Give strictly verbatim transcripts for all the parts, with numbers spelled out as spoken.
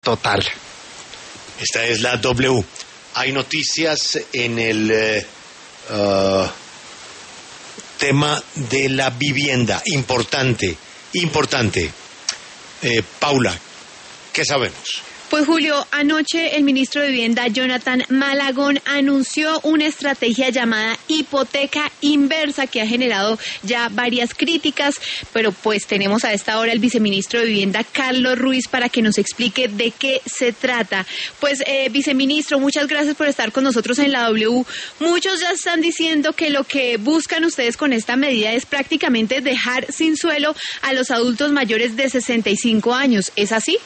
total. Esta es la W. Hay noticias en el eh, uh, tema de la vivienda. Importante, importante. Eh, Paula, ¿qué sabemos? Pues Julio, anoche el ministro de Vivienda, Jonathan Malagón, anunció una estrategia llamada hipoteca inversa que ha generado ya varias críticas, pero pues tenemos a esta hora al viceministro de Vivienda, Carlos Ruiz, para que nos explique de qué se trata. Pues eh, viceministro, muchas gracias por estar con nosotros en la W. Muchos ya están diciendo que lo que buscan ustedes con esta medida es prácticamente dejar sin suelo a los adultos mayores de sesenta y cinco años. ¿Es así?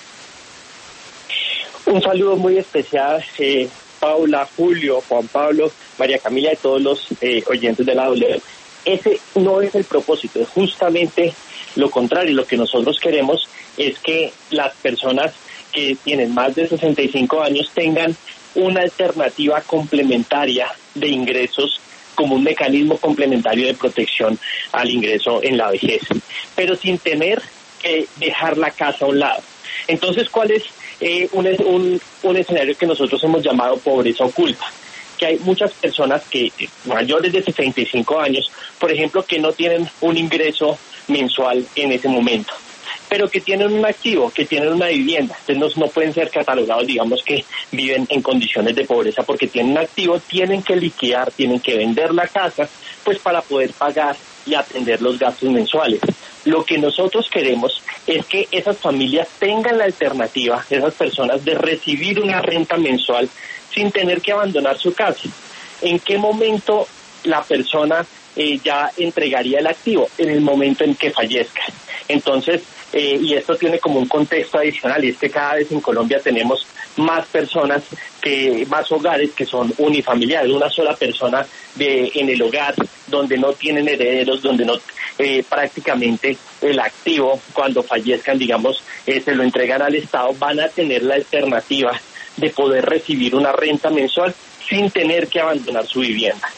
Un saludo muy especial, eh, Paula, Julio, Juan Pablo, María Camila y todos los eh, oyentes de la W. Ese no es el propósito, es justamente lo contrario. Lo que nosotros queremos es que las personas que tienen más de sesenta y cinco años tengan una alternativa complementaria de ingresos como un mecanismo complementario de protección al ingreso en la vejez, pero sin tener que dejar la casa a un lado. Entonces, ¿cuál es eh, un, un, un escenario que nosotros hemos llamado pobreza oculta? Que hay muchas personas que mayores de sesenta y cinco años, por ejemplo, que no tienen un ingreso mensual en ese momento, pero que tienen un activo, que tienen una vivienda. Entonces no, no pueden ser catalogados, digamos, que viven en condiciones de pobreza porque tienen un activo, tienen que liquidar, tienen que vender la casa, pues para poder pagar y atender los gastos mensuales. Lo que nosotros queremos es que esas familias tengan la alternativa, esas personas, de recibir una renta mensual sin tener que abandonar su casa. ¿En qué momento la persona eh, ya entregaría el activo? En el momento en que fallezca. Entonces, eh, y esto tiene como un contexto adicional, y es que cada vez en Colombia tenemos más personas, que más hogares que son unifamiliares, una sola persona de en el hogar, donde no tienen herederos, donde no eh, prácticamente el activo, cuando fallezcan, digamos, eh, se lo entregan al Estado, van a tener la alternativa de poder recibir una renta mensual sin tener que abandonar su vivienda.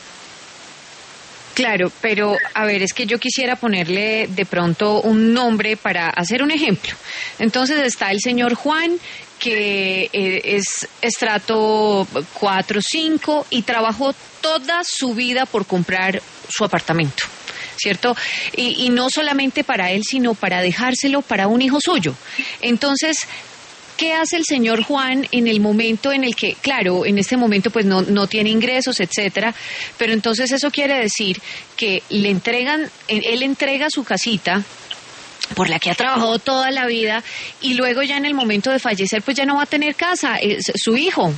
Claro, pero a ver, es que yo quisiera ponerle de pronto un nombre para hacer un ejemplo. Entonces está el señor Juan, que eh, es estrato cuatro cinco y trabajó toda su vida por comprar su apartamento, ¿cierto? Y, y no solamente para él, sino para dejárselo para un hijo suyo. Entonces, ¿qué hace el señor Juan en el momento en el que, claro, en este momento pues no, no tiene ingresos, etcétera, pero entonces eso quiere decir que le entregan, él entrega su casita por la que ha trabajado toda la vida y luego ya en el momento de fallecer pues ya no va a tener casa, es su hijo?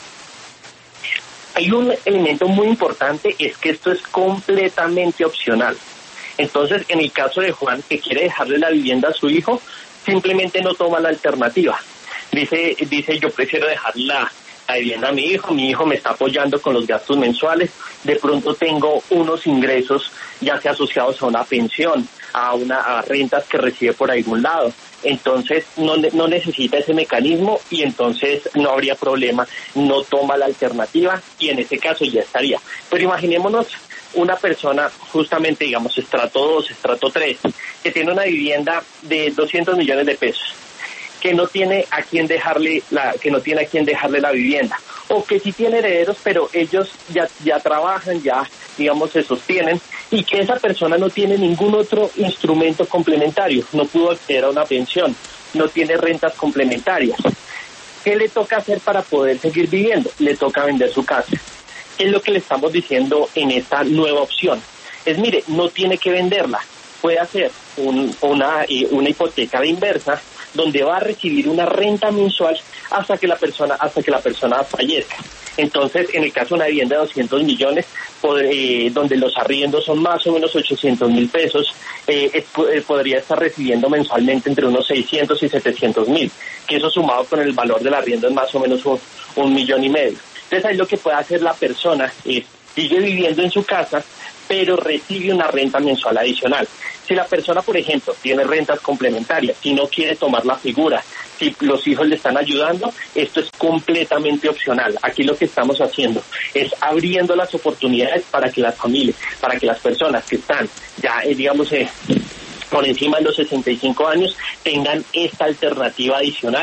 Hay un elemento muy importante, es que esto es completamente opcional. Entonces, en el caso de Juan, que quiere dejarle la vivienda a su hijo, simplemente no toma la alternativa. Dice, dice yo prefiero dejar la, la vivienda a mi hijo, mi hijo me está apoyando con los gastos mensuales, de pronto tengo unos ingresos ya sea asociados a una pensión, a una a rentas que recibe por algún lado, entonces no, no necesita ese mecanismo y entonces no habría problema, no toma la alternativa y en ese caso ya estaría. Pero imaginémonos una persona justamente, digamos, estrato dos, estrato tres, que tiene una vivienda de doscientos millones de pesos, que no tiene a quién dejarle la que no tiene a quién dejarle la vivienda, o que sí tiene herederos, pero ellos ya ya trabajan, ya digamos se sostienen, y que esa persona no tiene ningún otro instrumento complementario, no pudo acceder a una pensión, no tiene rentas complementarias. ¿Qué le toca hacer para poder seguir viviendo? Le toca vender su casa. ¿Qué es lo que le estamos diciendo en esta nueva opción? Es, mire, no tiene que venderla, puede hacer un, una, eh, una hipoteca de inversa, donde va a recibir una renta mensual hasta que la persona hasta que la persona fallezca. Entonces, en el caso de una vivienda de doscientos millones, pod- eh, donde los arriendos son más o menos ochocientos mil pesos, eh, es, eh, podría estar recibiendo mensualmente entre unos seiscientos y setecientos mil, que eso sumado con el valor del arriendo es más o menos un, un millón y medio. Entonces, ahí lo que puede hacer la persona es, sigue viviendo en su casa, pero recibe una renta mensual adicional. Si la persona, por ejemplo, tiene rentas complementarias, si no quiere tomar la figura, si los hijos le están ayudando, esto es completamente opcional. Aquí lo que estamos haciendo es abriendo las oportunidades para que las familias, para que las personas que están ya, eh, digamos, eh, por encima de los sesenta y cinco años, tengan esta alternativa adicional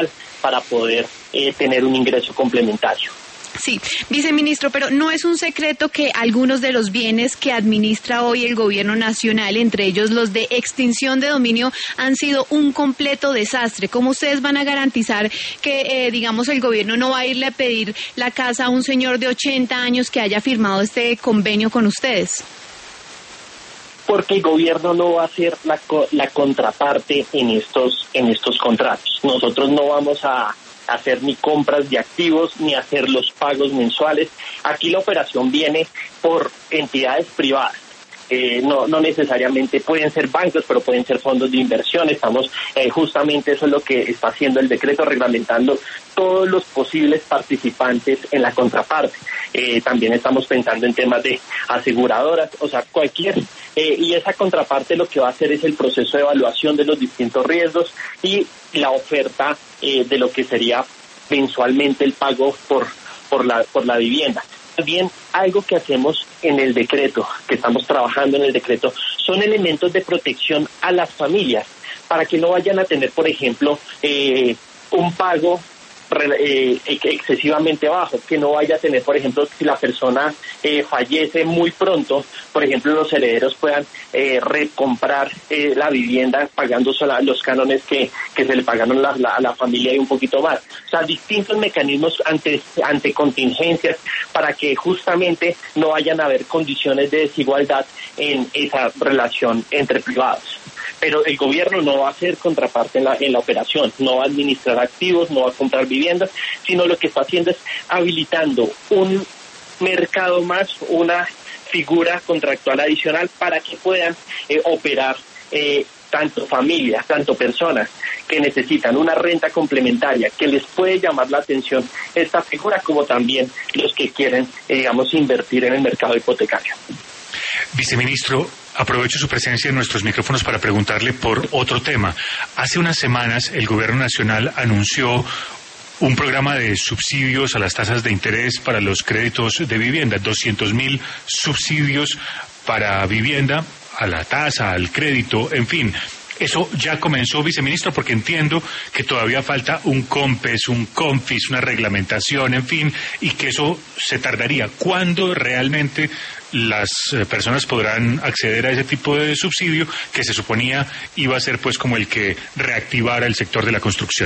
para poder eh, tener un ingreso complementario. Sí, viceministro, pero no es un secreto que algunos de los bienes que administra hoy el gobierno nacional, entre ellos los de extinción de dominio, han sido un completo desastre. ¿Cómo ustedes van a garantizar que, eh, digamos, el gobierno no va a irle a pedir la casa a un señor de ochenta años que haya firmado este convenio con ustedes? Porque el gobierno no va a ser la, la contraparte en estos, en estos contratos. Nosotros no vamos a hacer ni compras de activos, ni hacer los pagos mensuales. Aquí la operación viene por entidades privadas. Eh, no, no necesariamente pueden ser bancos, pero pueden ser fondos de inversión. Estamos, eh, justamente eso es lo que está haciendo el decreto, reglamentando todos los posibles participantes en la contraparte. Eh, también estamos pensando en temas de aseguradoras, o sea, cualquier, eh, y esa contraparte lo que va a hacer es el proceso de evaluación de los distintos riesgos y la oferta eh, de lo que sería mensualmente el pago por, por la, por la vivienda. También algo que hacemos en el decreto, que estamos trabajando en el decreto, son elementos de protección a las familias, para que no vayan a tener, por ejemplo, eh, un pago eh, excesivamente bajo, que no vaya a tener, por ejemplo, si la persona eh, fallece muy pronto, por ejemplo, los herederos puedan eh, recomprar eh, la vivienda pagando sola, los cánones que, que se le pagaron la, la, a la familia y un poquito más. O sea, distintos mecanismos ante, ante contingencias para que justamente no vayan a haber condiciones de desigualdad en esa relación entre privados. Pero el gobierno no va a ser contraparte en la, en la operación, no va a administrar activos, no va a comprar viviendas, sino lo que está haciendo es habilitando un mercado más, una figura contractual adicional para que puedan eh, operar eh, tanto familias, tanto personas que necesitan una renta complementaria que les puede llamar la atención esta figura, como también los que quieren, eh, digamos, invertir en el mercado hipotecario. Viceministro, aprovecho su presencia en nuestros micrófonos para preguntarle por otro tema. Hace unas semanas el Gobierno Nacional anunció un programa de subsidios a las tasas de interés para los créditos de vivienda, doscientos mil subsidios para vivienda, a la tasa, al crédito, en fin. Eso ya comenzó, viceministro, porque entiendo que todavía falta un COMPES, un CONFIS, una reglamentación, en fin, y que eso se tardaría. ¿Cuándo realmente las personas podrán acceder a ese tipo de subsidio que se suponía iba a ser pues como el que reactivara el sector de la construcción?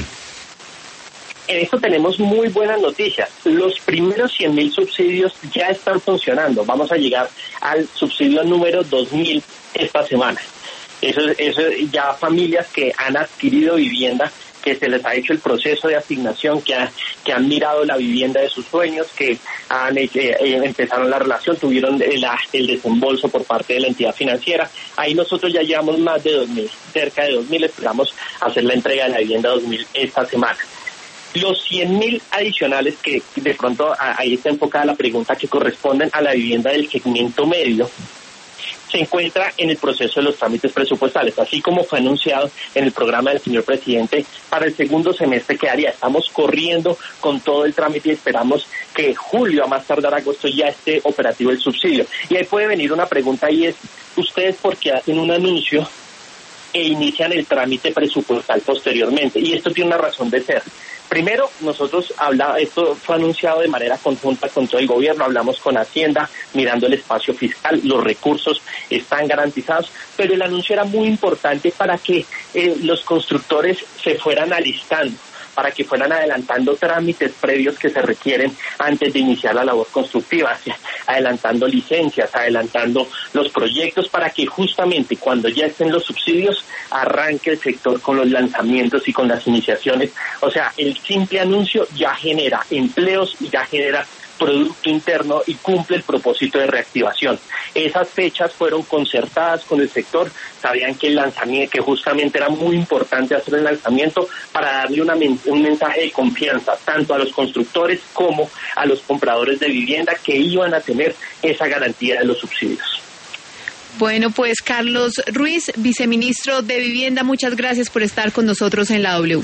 En esto tenemos muy buenas noticias. Los primeros cien mil subsidios ya están funcionando. Vamos a llegar al subsidio número dos mil esta semana. Eso, eso ya familias que han adquirido vivienda, que se les ha hecho el proceso de asignación, que, ha, que han mirado la vivienda de sus sueños, que han eh, empezaron la relación, tuvieron el, el desembolso por parte de la entidad financiera. Ahí nosotros ya llevamos más de dos mil, cerca de dos mil, esperamos hacer la entrega de la vivienda dos mil esta semana. Los cien mil adicionales, que de pronto ahí está enfocada la pregunta, que corresponden a la vivienda del segmento medio, se encuentra en el proceso de los trámites presupuestales, así como fue anunciado en el programa del señor presidente para el segundo semestre que haría. Estamos corriendo con todo el trámite y esperamos que julio, a más tardar agosto, ya esté operativo el subsidio. Y ahí puede venir una pregunta, y es, ¿ustedes por qué hacen un anuncio e inician el trámite presupuestal posteriormente? Y esto tiene una razón de ser. Primero, nosotros hablamos, esto fue anunciado de manera conjunta con todo el gobierno, hablamos con Hacienda, mirando el espacio fiscal, los recursos están garantizados, pero el anuncio era muy importante para que eh, los constructores se fueran alistando, para que fueran adelantando trámites previos que se requieren antes de iniciar la labor constructiva, adelantando licencias, adelantando los proyectos, para que justamente cuando ya estén los subsidios arranque el sector con los lanzamientos y con las iniciaciones. O sea, el simple anuncio ya genera empleos y ya genera Producto Interno y cumple el propósito de reactivación. Esas fechas fueron concertadas con el sector, sabían que el lanzamiento, que justamente era muy importante hacer el lanzamiento para darle una, un mensaje de confianza tanto a los constructores como a los compradores de vivienda, que iban a tener esa garantía de los subsidios. Bueno, pues Carlos Ruiz, viceministro de Vivienda, muchas gracias por estar con nosotros en la W.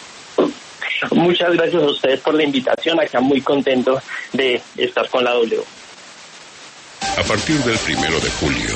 Muchas gracias a ustedes por la invitación, acá muy contento de estar con la W. A partir del primero de julio,